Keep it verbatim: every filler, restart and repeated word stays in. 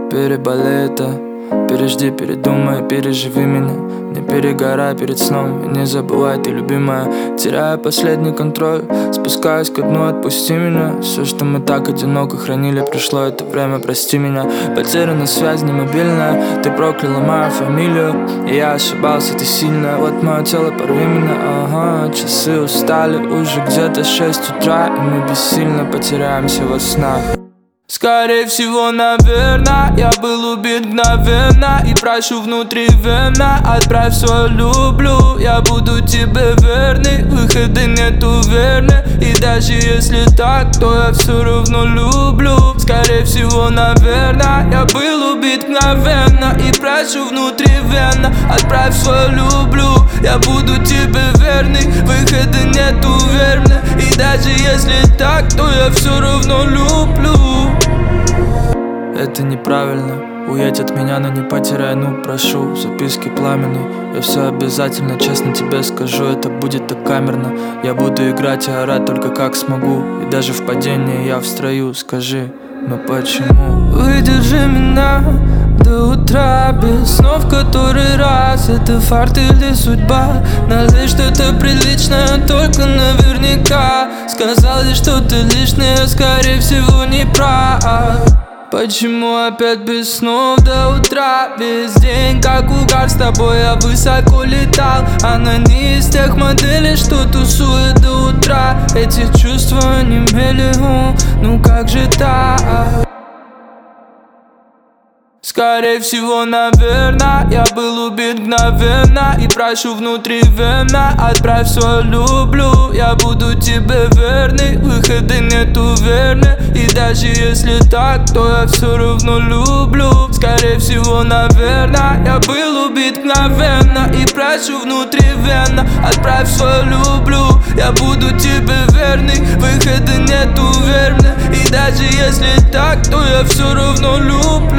Переболей это, пережди, передумай, переживи меня. Не перегорай перед сном и не забывай, ты любимая. Теряю последний контроль, спускаюсь ко дну, отпусти меня. Все, что мы так одиноко хранили, пришло это время, прости меня. Потеряна связь, не мобильная, ты прокляла мою фамилию. И я ошибался, ты сильная, вот мое тело, порви меня. Ага, часы устали, уже где-то шесть утра, и мы бессильно потеряемся во снах. Скорее всего, наверное, я был убит мгновенно и прошу внутривенно, отправь свой люблю. Я буду тебе верный, выхода нету верно. И даже если так, то я все равно люблю. Скорее всего, наверное, я был убит мгновенно и прошу внутривенно, отправь свой люблю. Я буду тебе верный, выхода нету верно. И даже если так, то я все равно люблю. Это неправильно, уедь от меня, но не потеряй, ну прошу. Записки пламенные, я все обязательно, честно тебе скажу. Это будет так камерно, я буду играть и орать только как смогу. И даже в падении я в строю, скажи, но почему? Выдержи меня до утра без снов который раз. Это фарт или судьба? Налей что-то приличное, только наверняка. Сказали что-то лишнее, скорее всего не прав. Почему опять без снов до утра? Весь день как угар, с тобой я высоко летал. Она не из тех моделей, что тусует до утра. Эти чувства не мели, ну как же так? Скорее всего, наверное, я был убит мгновенно и прошу внутривенно, отправь свой люблю. Я буду тебе верный, выхода нету верно. И даже если так, то я все равно люблю. Скорее всего, наверное, я был убит мгновенно и прошу внутривенно, отправь свой люблю. Я буду тебе верный, выхода нету верно. И даже если так, то я все равно люблю.